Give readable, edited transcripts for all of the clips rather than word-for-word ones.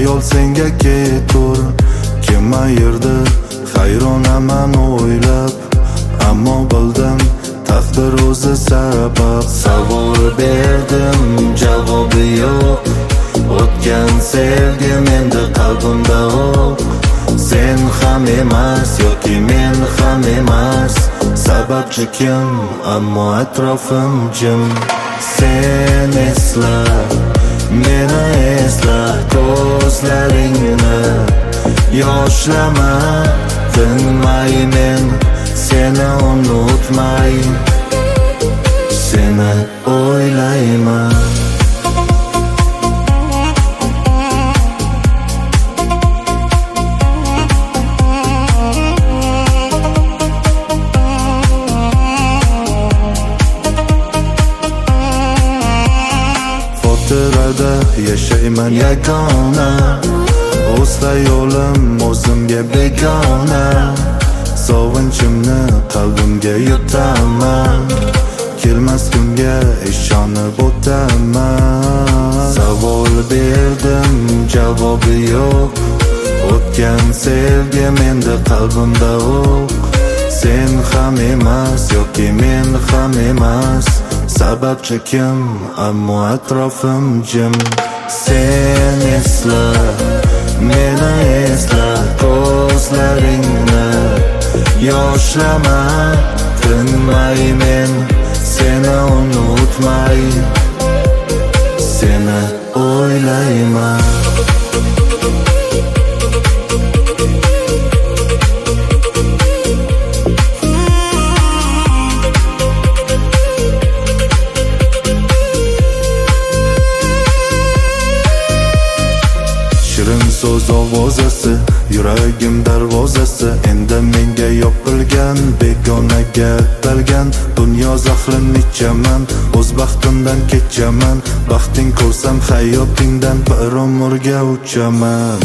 Xayol senga ketur, kim ayirdi hayronaman o'ylab. Ammo bildim taqdir o'zi sabab. Savol berdim, javobi yo'q. O'tgan sevgim endi qalbimda o'q. Sen ham emas yoki men ham emas. Sababchi kim, ammo atrofim jim. Sen esla, meni esla, ko'zlaringni yoshlama. Tinmay men seni unutmay, seni o'ylayman. Xotirada yashayman yagona, o'z xayolim o'zimga begona. Sog'inchimni qalbimga yutaman, kelmas kunga ishonib o'taman. Savol berdim, javobi yo'q. O'tgan sevgim endi qalbimda o'q. Sen ham emas yoki men ham emas. Sababchi kim, ammo atrofim jim. Sen esla, meni esla, ko'zlaringni yoshlama. Tinmay men seni unutmay, seni o'ylayman. Shirin so'z ovozasi, yuragim darvozasi. Endi menga yopilgan, begonaga atalgan. Dunyo zahrini ichaman, o'z baxtimdan kechaman. Baxting ko'rsam hayotingdan bir umrga uchaman.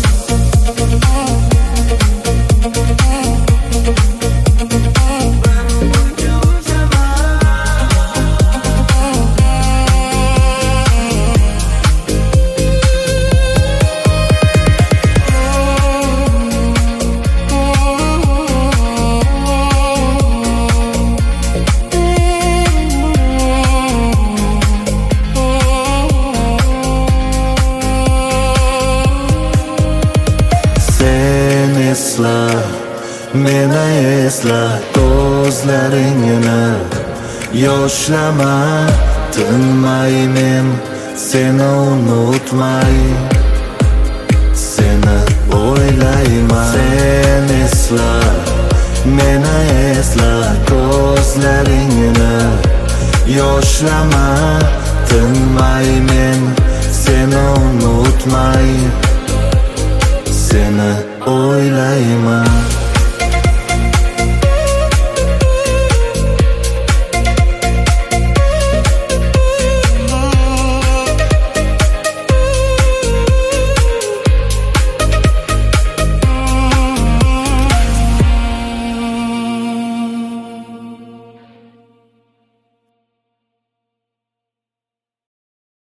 Esla, meni esla, ko'zlaringni yoshlama. Tinmay men seni unutmay, seni o'ylayman. Sen esla, meni esla, ko'zlaringni yoshlama. Tinmay men seni unutmay, seni o'ylayman.